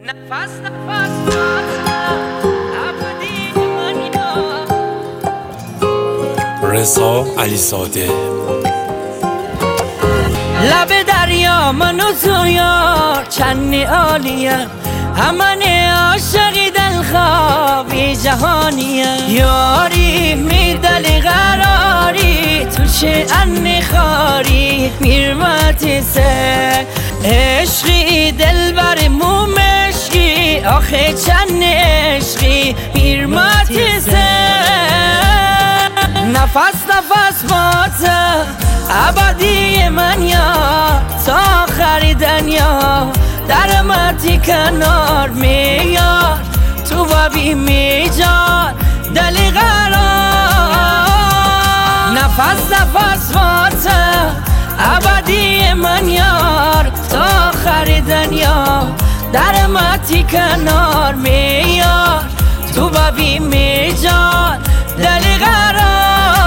نفس رضا علیزاده. لب دریا من و تو یار چند عالیم، همان عاشقی دلخوابی جهانیم. یاری میدلی قراری تو چه ان خاری، میرمتی سه عشقی دلبر مومشقی، آخه چند عشقی میرمتی سه. نفس باته ابدی من یار تا آخر دنیا، در مرتی کنار میار تو بابی میجار دلی قرار. نفس باته ابدی من یار تا آخر دنیا، در مرتی کنار میار تو بابی میجار دلی قرار.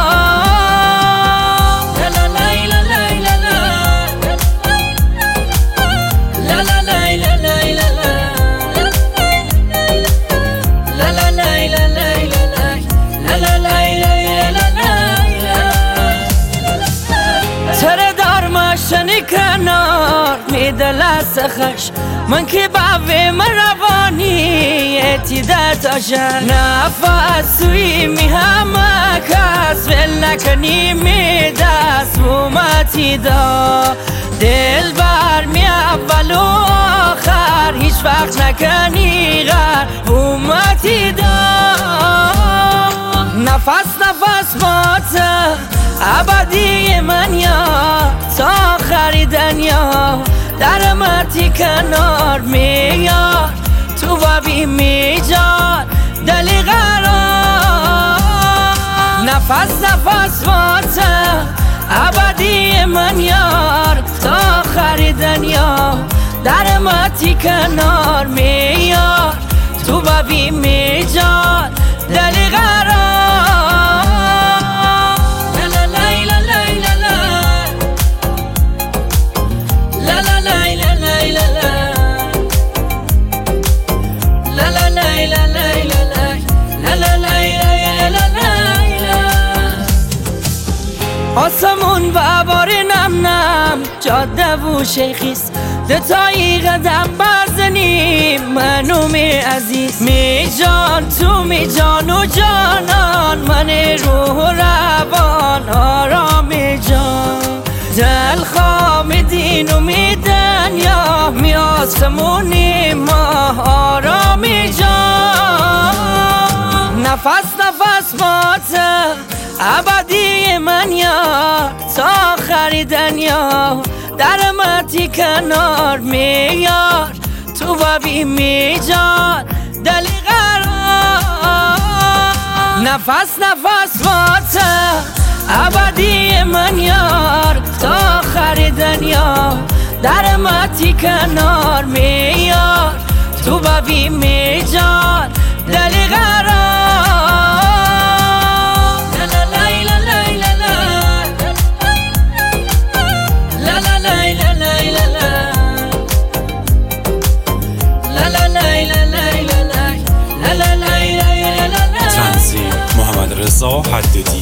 شنی کنار میدل سخش من که باوی من روانی اتیده تاشن. نفسوی می همه کس ول نکنی می دست اومتی دا، دل بر می اول و آخر هیچ وقت نکنی غر اومتی دا. نفس باته ابدی من یار تا آخر دنیا، در مرتی کنار میار تو بابی میجار دلی قرار. نفس باته ابدی من یار تا آخر دنیا، در مرتی کنار میار تو بابی میجار دلی قرار. آسمون و بار نم نم جاده و شیخیست، دتایی قدم برزنیم منو می عزیز. می جان تو می جان و جانان، من روح و روان آرامی جان. دل خام دین و می دنیا، می آسمونی ما آرامی جان. نفس باته ابدی من یار تا آخر دنیا، در مرتی کنار میار تو بابی میجار دلی قرار. نفس باته ابدی من یار تا آخر دنیا، در مرتی کنار میار تو بابی میجار دلی قرار. تنظیم محمد رضا حدادی.